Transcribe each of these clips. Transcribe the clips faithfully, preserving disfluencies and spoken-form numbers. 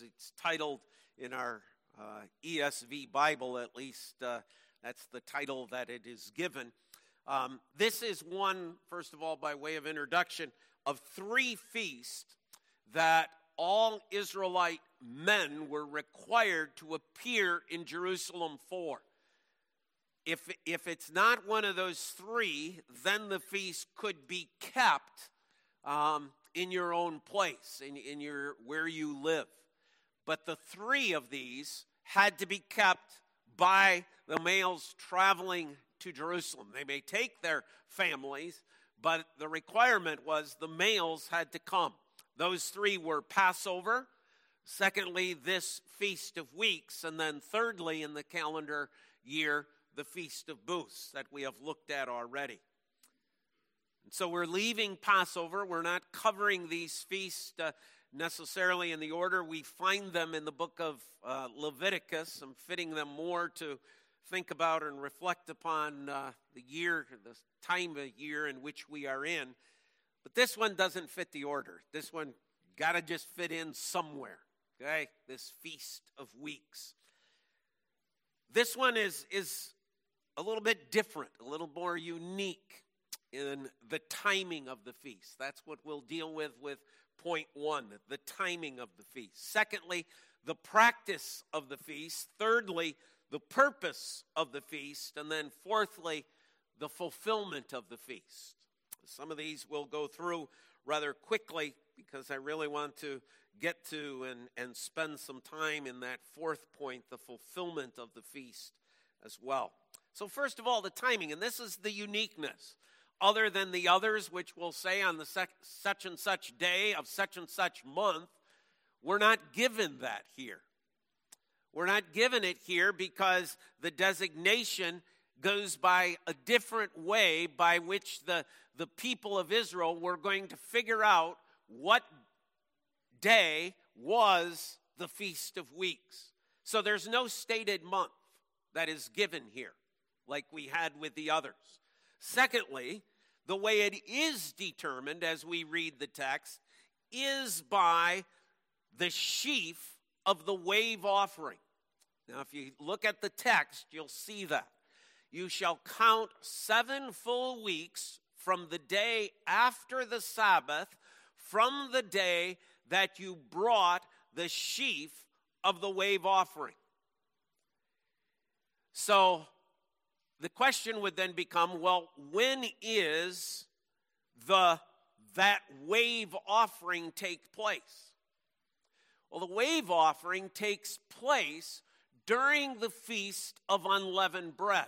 it's titled in our uh, E S V Bible, at least uh, that's the title that it is given. Um, this is one, first of all, by way of introduction, of three feasts that all Israelite men were required to appear in Jerusalem for. If, if it's not one of those three, then the feast could be kept um, in your own place, in, in your where you live. But the three of these had to be kept by the males traveling to Jerusalem. They may take their families, but the requirement was the males had to come. Those three were Passover, secondly, this Feast of Weeks, and then thirdly, in the calendar year, the Feast of Booths that we have looked at already. And so we're leaving Passover. We're not covering these feasts uh, necessarily in the order we find them in the book of uh, Leviticus. I'm fitting them more to think about and reflect upon uh, the year, the time of year in which we are in. But this one doesn't fit the order. This one got to just fit in somewhere, okay? This Feast of Weeks. This one is, is a little bit different, a little more unique in the timing of the feast. That's what we'll deal with with point one, the timing of the feast. Secondly, the practice of the feast. Thirdly, the purpose of the feast. And then fourthly, the fulfillment of the feast. Some of these we'll go through rather quickly because I really want to get to and, and spend some time in that fourth point, the fulfillment of the feast as well. So first of all, the timing, and this is the uniqueness. Other than the others, which we'll say on the sec- such and such day of such and such month, we're not given that here. We're not given it here because the designation goes by a different way by which the, the people of Israel were going to figure out what day was the Feast of Weeks. So there's no stated month that is given here like we had with the others. Secondly, the way it is determined as we read the text is by the sheaf of the wave offering. Now, if you look at the text, you'll see that. You shall count seven full weeks from the day after the Sabbath, from the day that you brought the sheaf of the wave offering. So the question would then become, well, when is the that wave offering take place? Well, the wave offering takes place during the Feast of Unleavened Bread.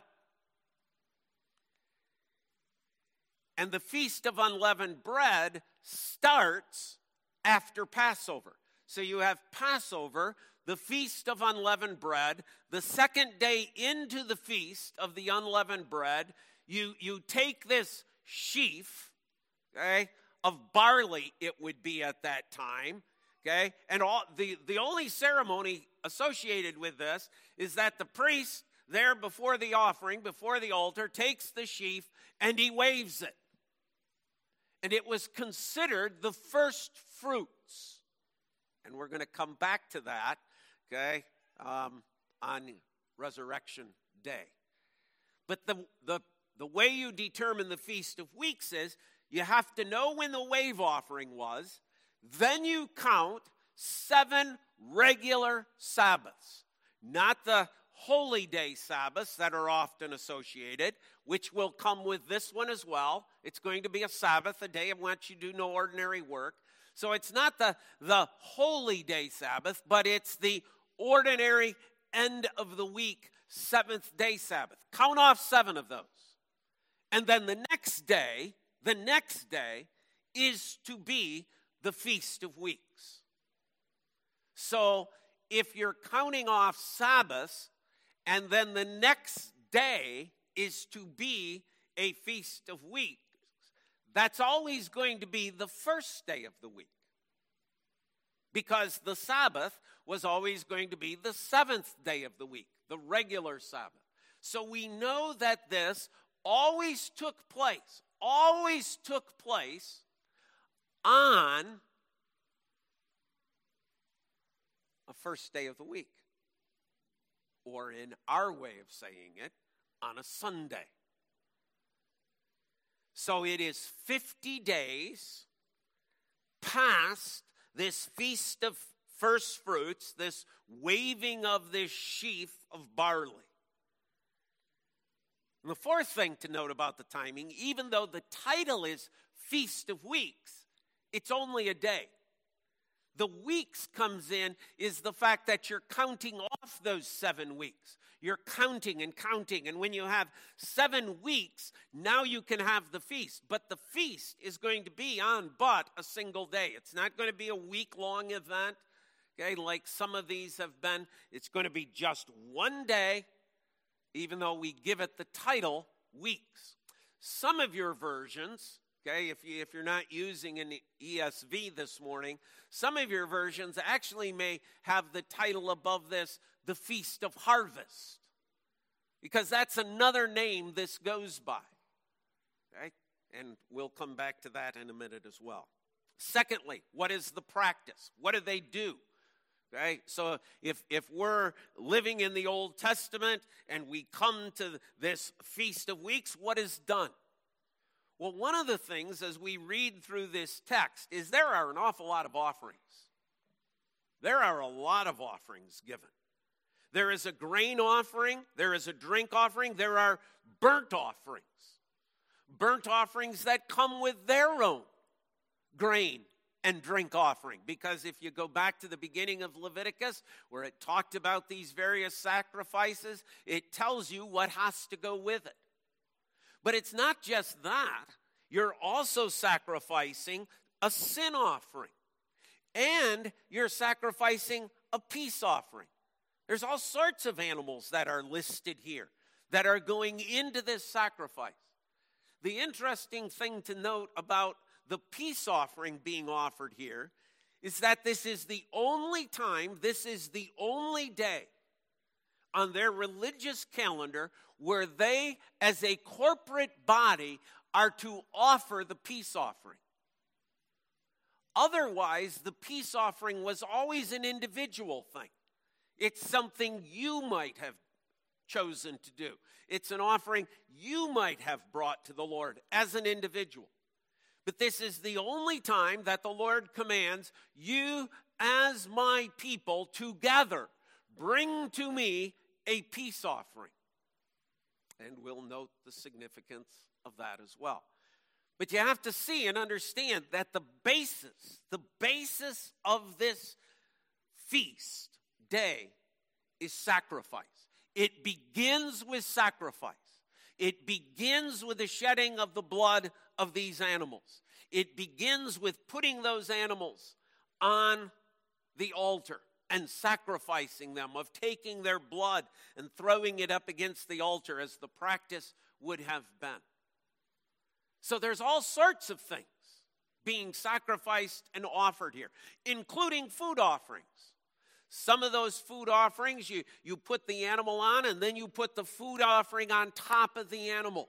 And the Feast of Unleavened Bread starts after Passover. So you have Passover, the Feast of Unleavened Bread. The second day into the Feast of the Unleavened Bread, you, you take this sheaf, okay, of barley it would be at that time, okay? And all the, the only ceremony associated with this is that the priest there before the offering, before the altar, takes the sheaf and he waves it. And it was considered the first fruits. And we're going to come back to that, okay, um, on Resurrection Day. But the, the, the way you determine the Feast of Weeks is you have to know when the wave offering was. Then you count seven regular Sabbaths, not the holy day Sabbaths that are often associated, which will come with this one as well. It's going to be a Sabbath, a day in which you do no ordinary work. So it's not the, the holy day Sabbath, but it's the ordinary end of the week, seventh day Sabbath. Count off seven of those. And then the next day, the next day is to be the Feast of Weeks. So if you're counting off Sabbaths, and then the next day is to be a Feast of Weeks, that's always going to be the first day of the week. Because the Sabbath was always going to be the seventh day of the week, the regular Sabbath. So we know that this always took place, always took place on a first day of the week. Or in our way of saying it, on a Sunday. So it is fifty days past this feast of first fruits, this waving of this sheaf of barley. And the fourth thing to note about the timing, even though the title is Feast of Weeks, it's only a day. The weeks comes in is the fact that you're counting off those seven weeks. You're counting and counting. And when you have seven weeks, now you can have the feast. But the feast is going to be on but a single day. It's not going to be a week-long event, okay, like some of these have been. It's going to be just one day, even though we give it the title, weeks. Some of your versions, okay, if, you, if you're not using an E S V this morning, some of your versions actually may have the title above this, the Feast of Harvest, because that's another name this goes by, okay? And we'll come back to that in a minute as well. Secondly, what is the practice? What do they do? Okay, so if, if we're living in the Old Testament and we come to this Feast of Weeks, what is done? Well, one of the things as we read through this text is there are an awful lot of offerings. There are a lot of offerings given. There is a grain offering. There is a drink offering. There are burnt offerings. Burnt offerings that come with their own grain and drink offering. Because if you go back to the beginning of Leviticus, where it talked about these various sacrifices, it tells you what has to go with it. But it's not just that. You're also sacrificing a sin offering. And you're sacrificing a peace offering. There's all sorts of animals that are listed here that are going into this sacrifice. The interesting thing to note about the peace offering being offered here is that this is the only time, this is the only day on their religious calendar where they, as a corporate body, are to offer the peace offering. Otherwise, the peace offering was always an individual thing. It's something you might have chosen to do. It's an offering you might have brought to the Lord as an individual. But this is the only time that the Lord commands you as my people together bring to me a peace offering. And we'll note the significance of that as well. But you have to see and understand that the basis, the basis of this feast day is sacrifice. It begins with sacrifice. It begins with the shedding of the blood of these animals. It begins with putting those animals on the altar and sacrificing them, of taking their blood and throwing it up against the altar as the practice would have been. So there's all sorts of things being sacrificed and offered here, including food offerings. Some of those food offerings, you, you put the animal on, and then you put the food offering on top of the animal.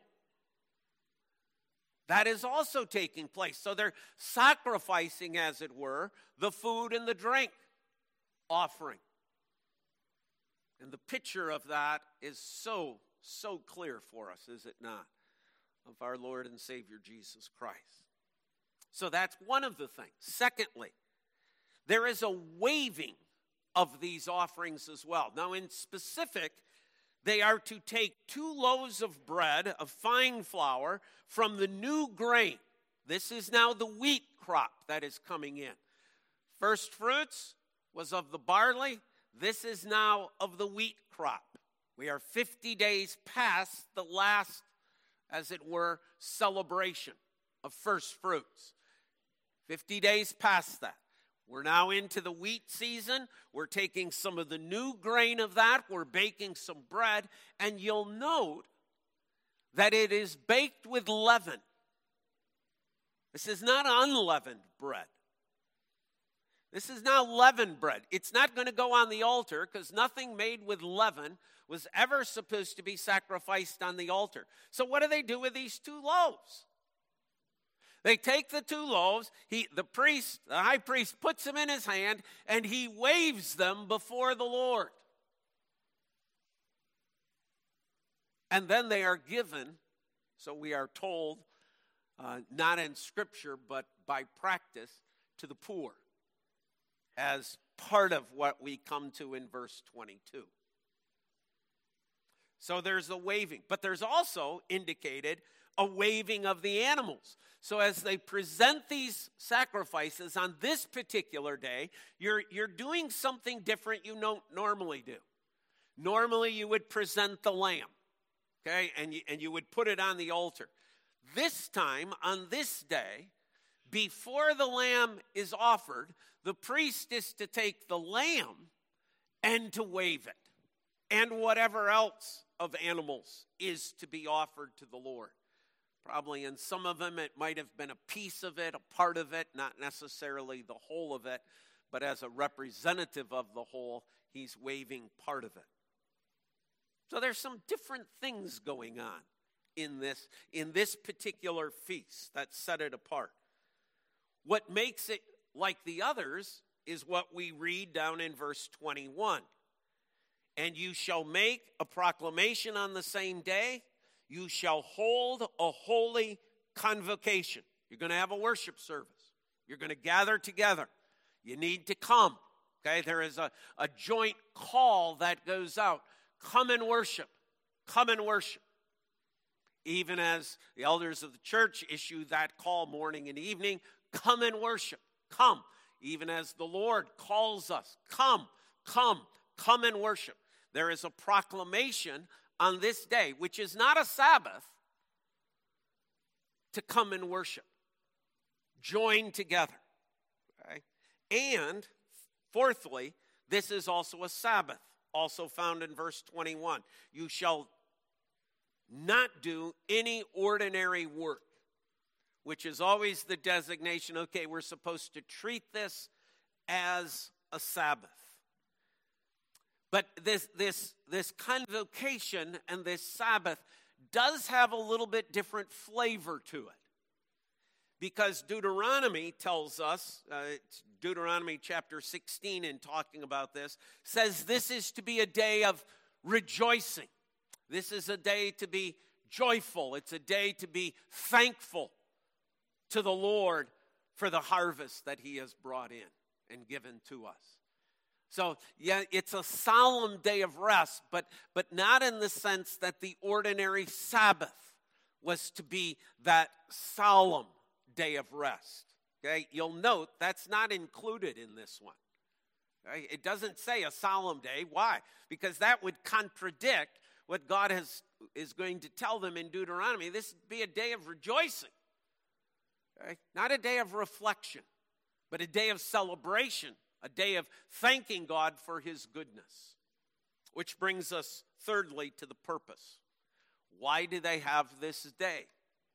That is also taking place. So they're sacrificing, as it were, the food and the drink offering. And the picture of that is so, so clear for us, is it not? Of our Lord and Savior Jesus Christ. So that's one of the things. Secondly, there is a waving of these offerings as well. Now, in specific, they are to take two loaves of bread of fine flour from the new grain. This is now the wheat crop that is coming in. First fruits was of the barley. This is now of the wheat crop. We are fifty days past the last, as it were, celebration of first fruits. fifty days past that. We're now into the wheat season. We're taking some of the new grain of that. We're baking some bread. And you'll note that it is baked with leaven. This is not unleavened bread. This is now leavened bread. It's not going to go on the altar because nothing made with leaven was ever supposed to be sacrificed on the altar. So what do they do with these two loaves? They take the two loaves, he, the priest, the high priest puts them in his hand, and he waves them before the Lord. And then they are given, so we are told, uh, not in Scripture, but by practice, to the poor, as part of what we come to in verse twenty-two. So there's a waving, but there's also indicated a waving of the animals. So as they present these sacrifices on this particular day, you're, you're doing something different you don't normally do. Normally you would present the lamb, okay, and you, and you would put it on the altar. This time, on this day, before the lamb is offered, the priest is to take the lamb and to wave it, and whatever else of animals is to be offered to the Lord. Probably in some of them it might have been a piece of it, a part of it, not necessarily the whole of it, but as a representative of the whole, he's waving part of it. So there's some different things going on in this, in this particular feast that set it apart. What makes it like the others is what we read down in verse twenty-one. And you shall make a proclamation on the same day. You shall hold a holy convocation. You're going to have a worship service. You're going to gather together. You need to come. Okay, there is a, a joint call that goes out. Come and worship. Come and worship. Even as the elders of the church issue that call morning and evening, come and worship. Come. Even as the Lord calls us, come, come, come and worship. There is a proclamation on this day, which is not a Sabbath, to come and worship. Join together. Okay? And fourthly, this is also a Sabbath, also found in verse twenty-one. You shall not do any ordinary work, which is always the designation, okay, we're supposed to treat this as a Sabbath. But this, this, this convocation and this Sabbath does have a little bit different flavor to it. Because Deuteronomy tells us, uh, it's Deuteronomy chapter sixteen in talking about this, says this is to be a day of rejoicing. This is a day to be joyful. It's a day to be thankful to the Lord for the harvest that he has brought in and given to us. So, yeah, it's a solemn day of rest, but, but not in the sense that the ordinary Sabbath was to be that solemn day of rest. Okay, you'll note that's not included in this one. Okay? It doesn't say a solemn day. Why? Because that would contradict what God has is going to tell them in Deuteronomy. This would be a day of rejoicing. Okay? Not a day of reflection, but a day of celebration, a day of thanking God for his goodness. Which brings us thirdly to the purpose. Why do they have this day?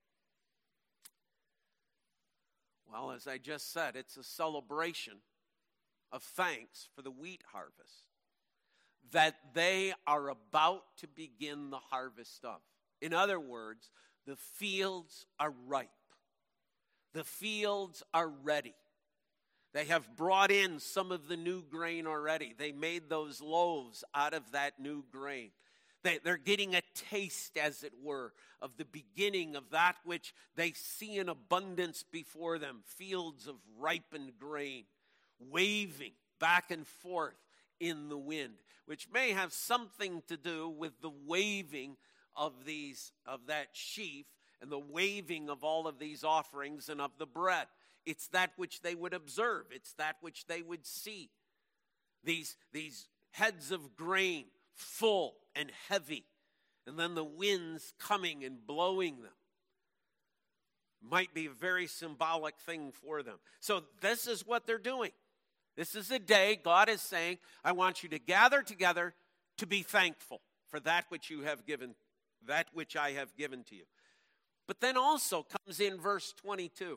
Well, as I just said, it's a celebration of thanks for the wheat harvest that they are about to begin the harvest of. In other words, the fields are ripe. The fields are ready. They have brought in some of the new grain already. They made those loaves out of that new grain. They, they're getting a taste, as it were, of the beginning of that which they see in abundance before them. Fields of ripened grain, waving back and forth in the wind, which may have something to do with the waving of these of that sheaf and the waving of all of these offerings and of the bread. It's that which they would observe. It's that which they would see. These, these heads of grain, full and heavy, and then the winds coming and blowing them. Might be a very symbolic thing for them. So this is what they're doing. This is a day God is saying, I want you to gather together to be thankful for that which you have given, that which I have given to you. But then also comes in verse twenty-two.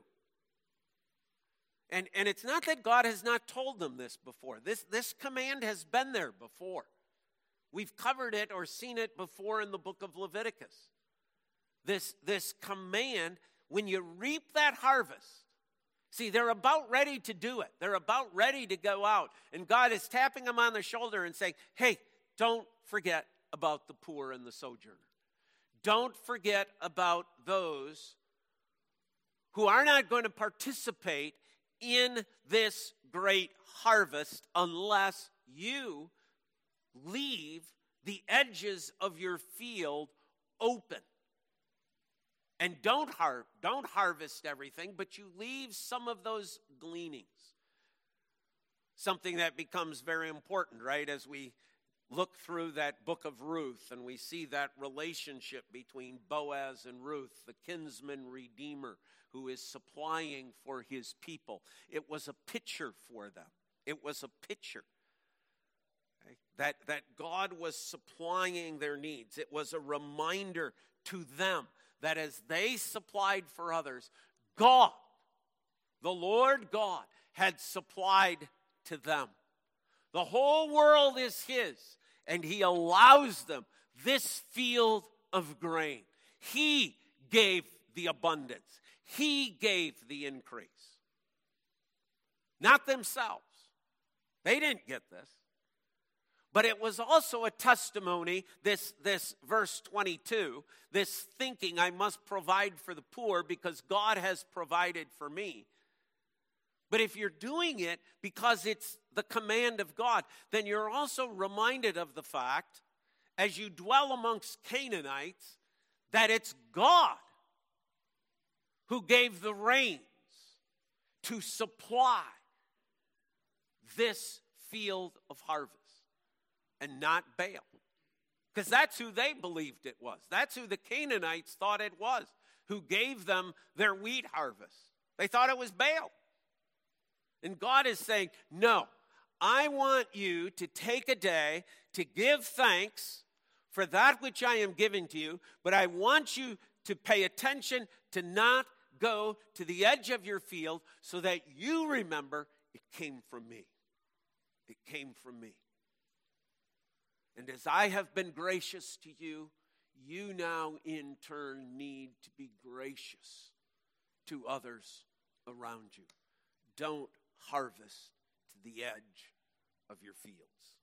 And, and it's not that God has not told them this before. This, this command has been there before. We've covered it or seen it before in the book of Leviticus. This, this command when you reap that harvest, see, they're about ready to do it. They're about ready to go out. And God is tapping them on the shoulder and saying, hey, don't forget about the poor and the sojourner. Don't forget about those who are not going to participate in this great harvest unless you leave the edges of your field open. And don't har- don't harvest everything, but you leave some of those gleanings. Something that becomes very important, right, as we look through that book of Ruth and we see that relationship between Boaz and Ruth, the kinsman redeemer who is supplying for his people. It was a picture for them. It was a picture. Okay? That, that God was supplying their needs. It was a reminder to them that as they supplied for others, God, the Lord God, had supplied to them. The whole world is his, and he allows them this field of grain. He gave the abundance. He gave the increase. Not themselves. They didn't get this. But it was also a testimony, this, this verse twenty-two, this thinking, I must provide for the poor because God has provided for me. But if you're doing it because it's the command of God, then you're also reminded of the fact, as you dwell amongst Canaanites, that it's God who gave the rains to supply this field of harvest. And not Baal. Because that's who they believed it was. That's who the Canaanites thought it was, who gave them their wheat harvest. They thought it was Baal. And God is saying, no, I want you to take a day to give thanks for that which I am giving to you, but I want you to pay attention to not go to the edge of your field so that you remember it came from me. It came from me. And as I have been gracious to you, you now in turn need to be gracious to others around you. Don't harvest to the edge of your fields.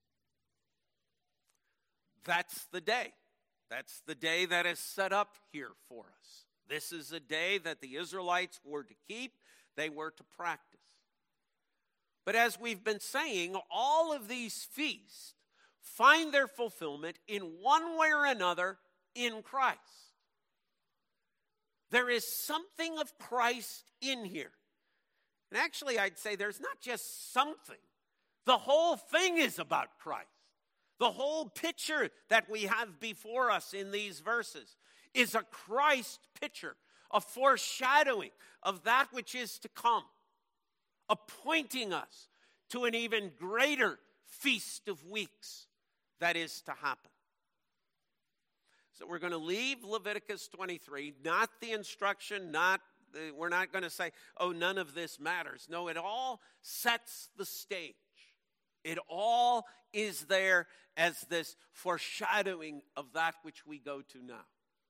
That's the day. That's the day that is set up here for us. This is a day that the Israelites were to keep, they were to practice. But as we've been saying, all of these feasts find their fulfillment in one way or another in Christ. There is something of Christ in here. And actually, I'd say there's not just something. The whole thing is about Christ. The whole picture that we have before us in these verses is a Christ picture, a foreshadowing of that which is to come, appointing us to an even greater feast of weeks that is to happen. So we're going to leave Leviticus twenty-three, not the instruction, not the, we're not going to say, oh, none of this matters. No, it all sets the stage. It all is there as this foreshadowing of that which we go to now.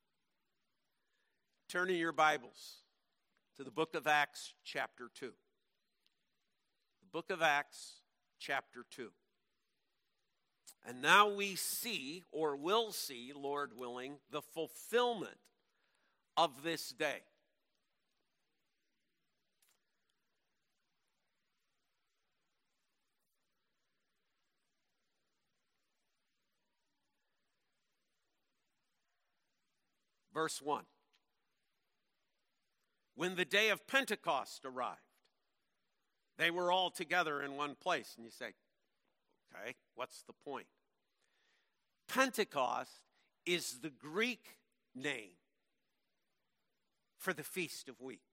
Turn in your Bibles to the book of Acts, chapter two. The book of Acts, chapter two. And now we see, or will see, Lord willing, the fulfillment of this day. Verse one. When the day of Pentecost arrived, they were all together in one place. And you say, okay, what's the point? Pentecost is the Greek name for the Feast of Weeks.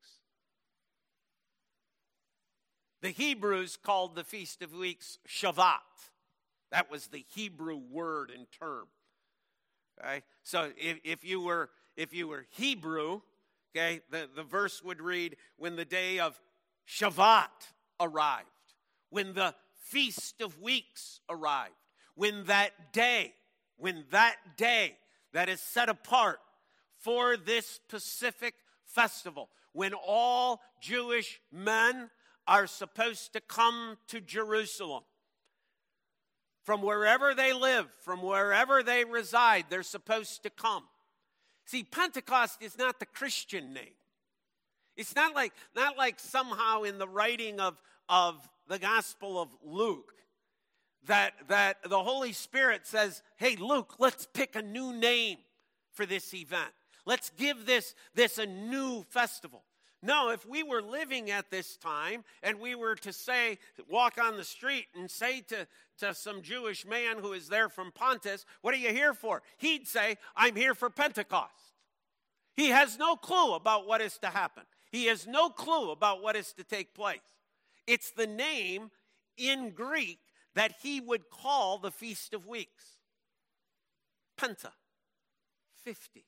The Hebrews called the Feast of Weeks Shavat. That was the Hebrew word and term. Okay? So if, if you were if you were Hebrew, okay, the, the verse would read, when the day of Shavat arrived, when the Feast of Weeks arrived, when that day, when that day that is set apart for this specific festival, when all Jewish men are supposed to come to Jerusalem. From wherever they live, from wherever they reside, they're supposed to come. See, Pentecost is not the Christian name. It's not like, not like somehow in the writing of, of the Gospel of Luke that, that the Holy Spirit says, hey, Luke, let's pick a new name for this event. Let's give this, this a new festival. No, if we were living at this time and we were to say, walk on the street and say to, to some Jewish man who is there from Pontus, what are you here for? He'd say, I'm here for Pentecost. He has no clue about what is to happen. He has no clue about what is to take place. It's the name in Greek that he would call the Feast of Weeks. Penta, fifty.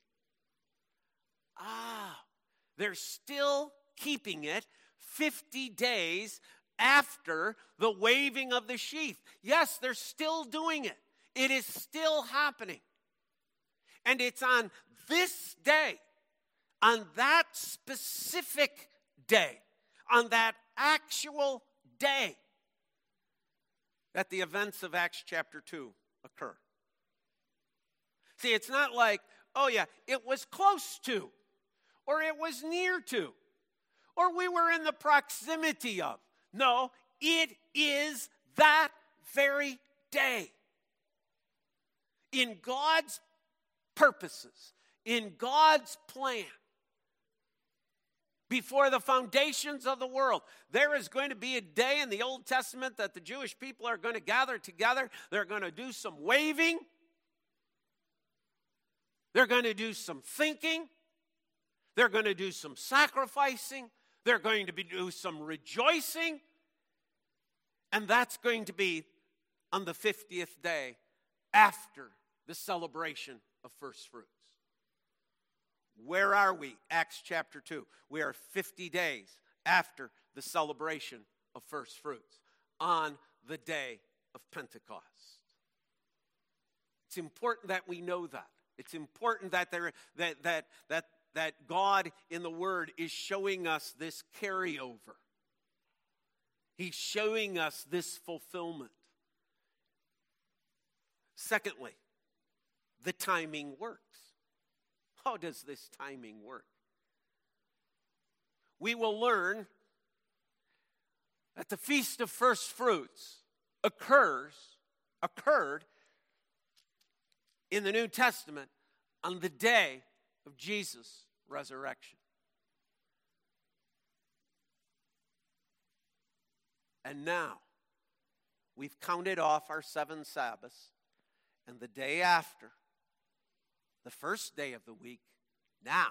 Ah, they're still keeping it fifty days after the waving of the sheaf. Yes, they're still doing it. It is still happening. And it's on this day, on that specific day, on that actual day, that the events of Acts chapter two occur. See, it's not like, oh yeah, it was close to, or it was near to, or we were in the proximity of. No, it is that very day. In God's purposes, in God's plan, before the foundations of the world, there is going to be a day in the Old Testament that the Jewish people are going to gather together. They're going to do some waving. They're going to do some thinking. They're going to do some sacrificing. They're going to be, do some rejoicing. And that's going to be on the fiftieth day after the celebration of first fruits. Where are we? Acts chapter two. We are fifty days after the celebration of first fruits, on the day of Pentecost. It's important that we know that. It's important that there that that that that God in the Word is showing us this carryover. He's showing us this fulfillment. Secondly, the timing works. How does this timing work? We will learn that the Feast of First Fruits occurs, occurred in the New Testament on the day of Jesus' resurrection. And now, we've counted off our seven Sabbaths, and the day after, the first day of the week, now,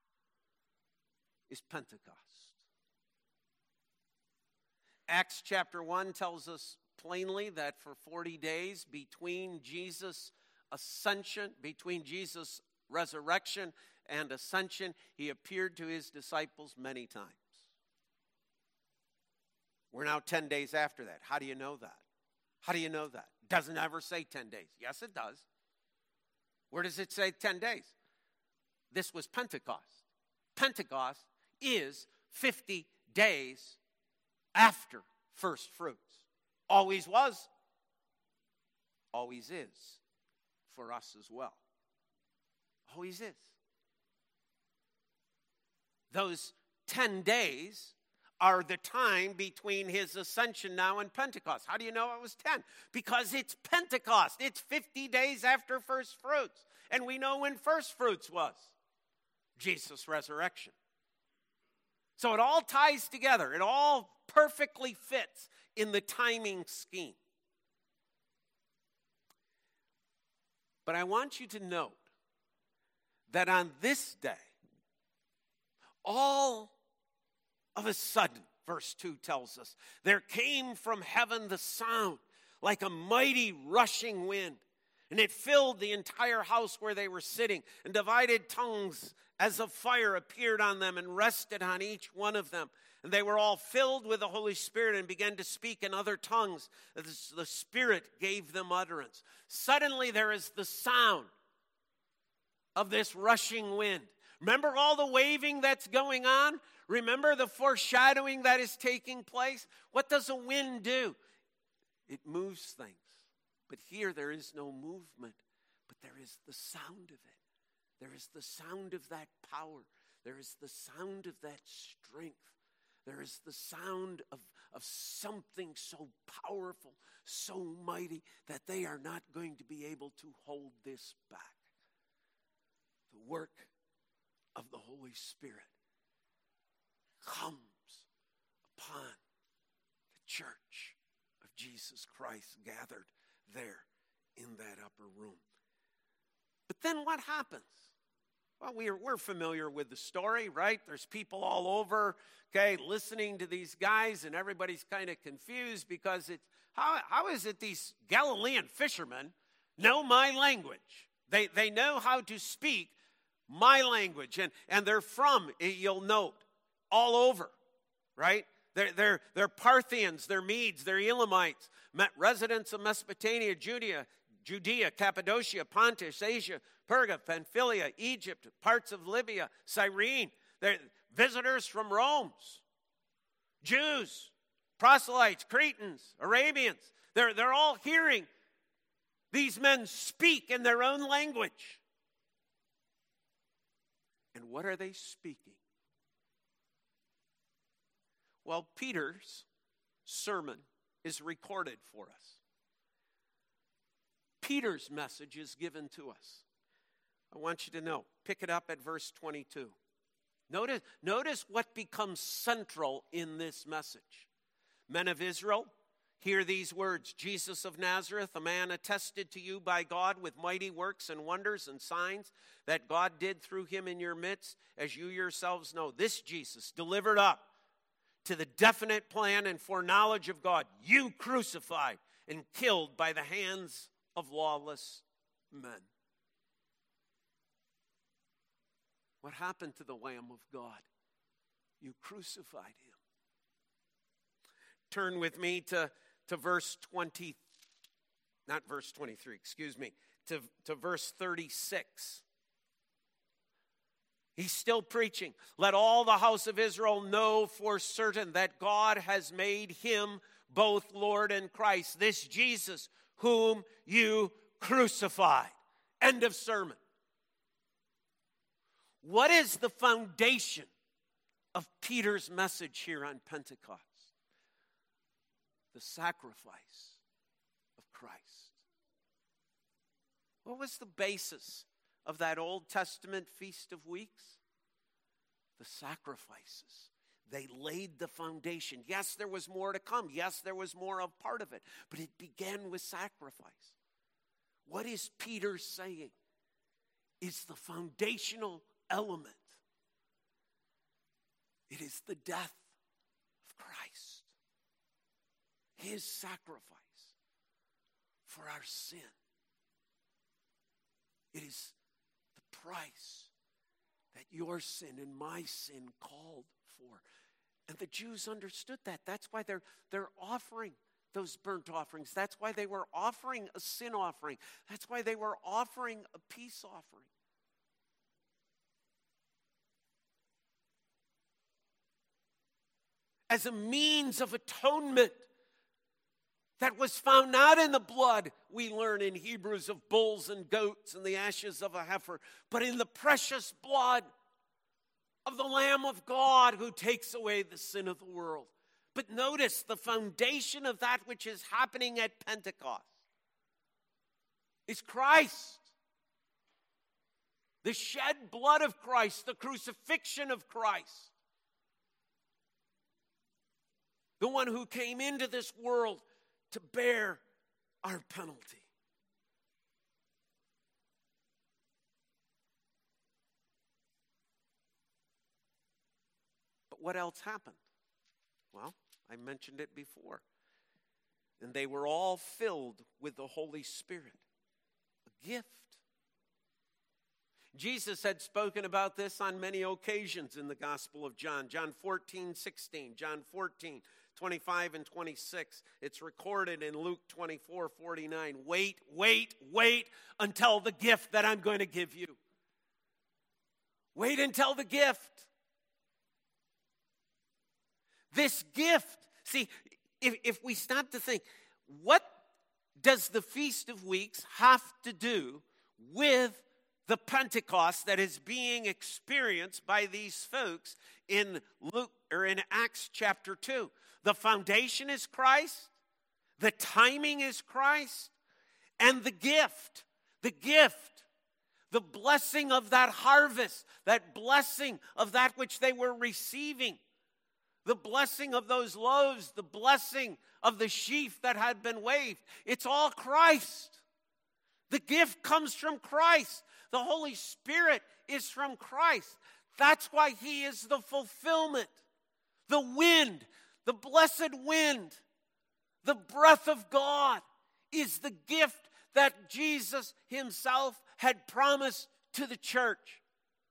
is Pentecost. Acts chapter one tells us plainly that for forty days between Jesus' ascension, between Jesus' resurrection and ascension, he appeared to his disciples many times. We're now ten days after that. How do you know that? How do you know that? Doesn't ever say ten days. Yes, it does. Where does it say ten days? This was Pentecost. Pentecost is fifty days after first fruits. Always was. Always is for us as well. Always is. Those ten days are the time between his ascension now and Pentecost. How do you know it was ten? Because it's Pentecost. It's fifty days after first fruits. And we know when first fruits was. Jesus' resurrection. So it all ties together. It all perfectly fits in the timing scheme. But I want you to note that on this day, all of a sudden, verse two tells us, there came from heaven the sound like a mighty rushing wind, and it filled the entire house where they were sitting, and divided tongues as of fire appeared on them and rested on each one of them. And they were all filled with the Holy Spirit and began to speak in other tongues as the Spirit gave them utterance. Suddenly there is the sound of this rushing wind. Remember all the waving that's going on? Remember the foreshadowing that is taking place? What does a wind do? It moves things. But here there is no movement, but there is the sound of it. There is the sound of that power. There is the sound of that strength. There is the sound of, of something so powerful, so mighty, that they are not going to be able to hold this back. The work of the Holy Spirit comes upon the church of Jesus Christ gathered there in that upper room. But then what happens? Well, we're, we're familiar with the story, right? There's people all over, okay, listening to these guys, and everybody's kind of confused because it's, how, how is it these Galilean fishermen know my language? They, they know how to speak my language, and, and they're from, you'll note, all over, right? They're, they're, they're Parthians, they're Medes, they're Elamites, residents of Mesopotamia, Judea, Judea, Cappadocia, Pontus, Asia, Perga, Pamphylia, Egypt, parts of Libya, Cyrene. They're visitors from Rome, Jews, proselytes, Cretans, Arabians. They're, they're all hearing these men speak in their own language. And what are they speaking? Well, Peter's sermon is recorded for us. Peter's message is given to us. I want you to know, pick it up at verse twenty-two. Notice, notice what becomes central in this message. Men of Israel, hear these words. Jesus of Nazareth, a man attested to you by God with mighty works and wonders and signs that God did through him in your midst, as you yourselves know. This Jesus delivered up to the definite plan and foreknowledge of God, you crucified and killed by the hands of lawless men. What happened to the Lamb of God? You crucified him. Turn with me to, to verse twenty, not verse twenty-three, excuse me, to, to verse thirty-six. He's still preaching. Let all the house of Israel know for certain that God has made him both Lord and Christ, this Jesus whom you crucified. End of sermon. What is the foundation of Peter's message here on Pentecost? The sacrifice of Christ. What was the basis of that Old Testament Feast of Weeks? The sacrifices. They laid the foundation. Yes, there was more to come. Yes, there was more of part of it. But it began with sacrifice. What is Peter saying is the foundational element? It is the death of Christ. His sacrifice for our sin. It is the price that your sin and my sin called for. And the Jews understood that. That's why they're, they're offering those burnt offerings. That's why they were offering a sin offering. That's why they were offering a peace offering. As a means of atonement that was found not in the blood, we learn in Hebrews, of bulls and goats and the ashes of a heifer, but in the precious blood of the Lamb of God who takes away the sin of the world. But notice the foundation of that which is happening at Pentecost is Christ. The shed blood of Christ, the crucifixion of Christ. The one who came into this world to bear our penalty. But what else happened? Well, I mentioned it before. And they were all filled with the Holy Spirit, a gift. Jesus had spoken about this on many occasions in the Gospel of John. John fourteen, sixteen, John fourteen, twenty-five and twenty-six. It's recorded in Luke twenty-four, forty-nine. Wait, wait, wait until the gift that I'm going to give you. Wait until the gift. This gift, see, if, if we stop to think, what does the Feast of Weeks have to do with the Pentecost that is being experienced by these folks in Luke or in Acts chapter two? The foundation is Christ, the timing is Christ, and the gift, the gift, the blessing of that harvest, that blessing of that which they were receiving, the blessing of those loaves, the blessing of the sheaf that had been waved. It's all Christ. The gift comes from Christ. The Holy Spirit is from Christ. That's why he is the fulfillment. The wind, the blessed wind, the breath of God is the gift that Jesus himself had promised to the church.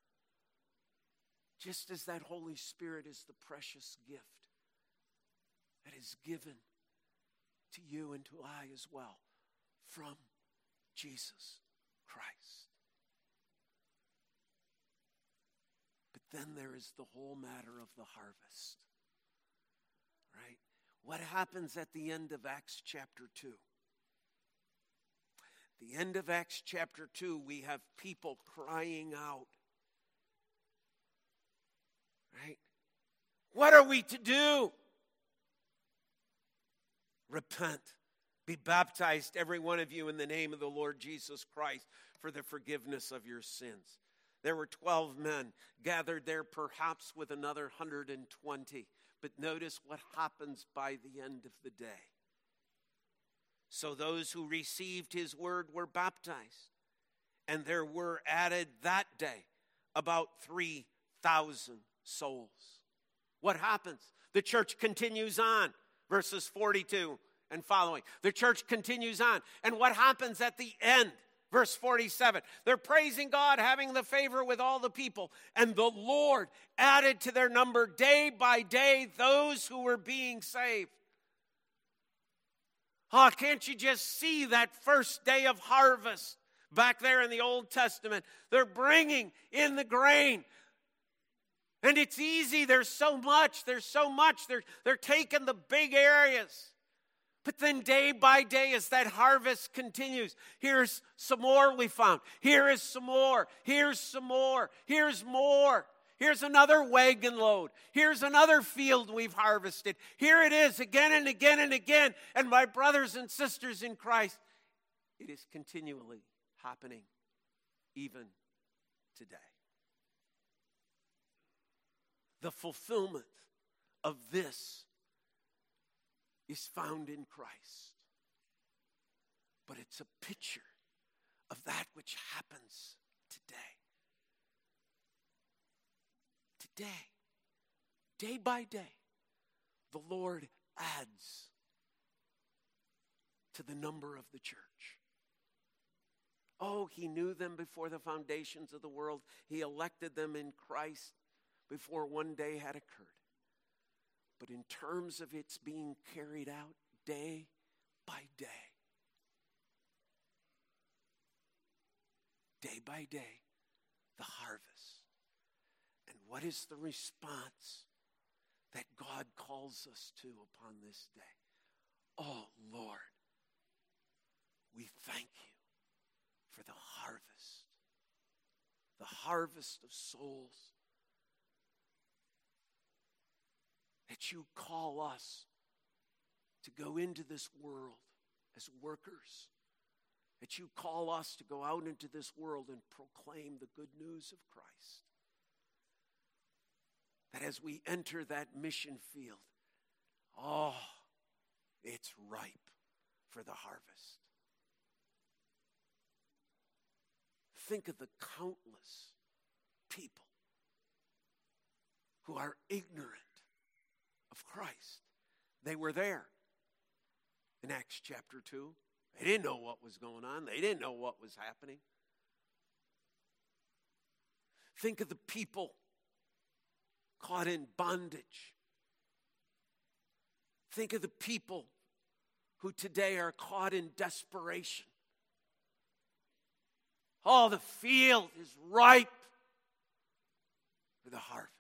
Just as that Holy Spirit is the precious gift that is given to you and to I as well from Jesus Christ. But then there is the whole matter of the harvest, right? What happens at the end of Acts chapter two? At the end of Acts chapter two, we have people crying out, right? What are we to do? Repent. Be baptized, every one of you, in the name of the Lord Jesus Christ for the forgiveness of your sins. There were twelve men gathered there, perhaps with another one hundred twenty. But notice what happens by the end of the day. So those who received his word were baptized, and there were added that day about three thousand souls. What happens? The church continues on, verses forty-two and following. The church continues on. And what happens at the end? Verse forty-seven. They're praising God, having the favor with all the people. And the Lord added to their number day by day those who were being saved. Oh, can't you just see that first day of harvest back there in the Old Testament? They're bringing in the grain. And it's easy. There's so much. There's so much. They're, they're taking the big areas. But then day by day, as that harvest continues, here's some more we found. Here is some more. Here's some more. Here's more. Here's another wagon load. Here's another field we've harvested. Here it is again and again and again. And my brothers and sisters in Christ, it is continually happening even today. The fulfillment of this is found in Christ. But it's a picture of that which happens today. Today, day by day, the Lord adds to the number of the church. Oh, he knew them before the foundations of the world. He elected them in Christ before one day had occurred. But in terms of its being carried out day by day, day by day, the harvest. And what is the response that God calls us to upon this day? Oh, Lord, we thank you for the harvest, the harvest of souls that you call us to go into this world as workers, that you call us to go out into this world and proclaim the good news of Christ. That as we enter that mission field, oh, it's ripe for the harvest. Think of the countless people who are ignorant of Christ. They were there in Acts chapter two. They didn't know what was going on. They didn't know what was happening. Think of the people caught in bondage. Think of the people who today are caught in desperation. Oh, the field is ripe. for the harvest.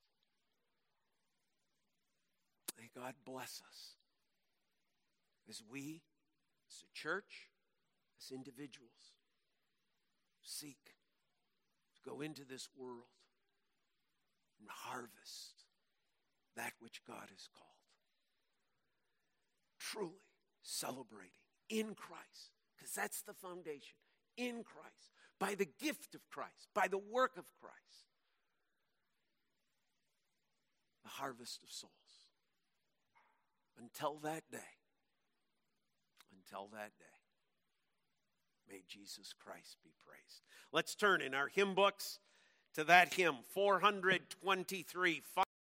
May God bless us as we, as a church, as individuals, seek to go into this world and harvest that which God has called. Truly celebrating in Christ, because that's the foundation, in Christ, by the gift of Christ, by the work of Christ, the harvest of souls. Until that day, until that day, may Jesus Christ be praised. Let's turn in our hymn books to that hymn, four twenty-three.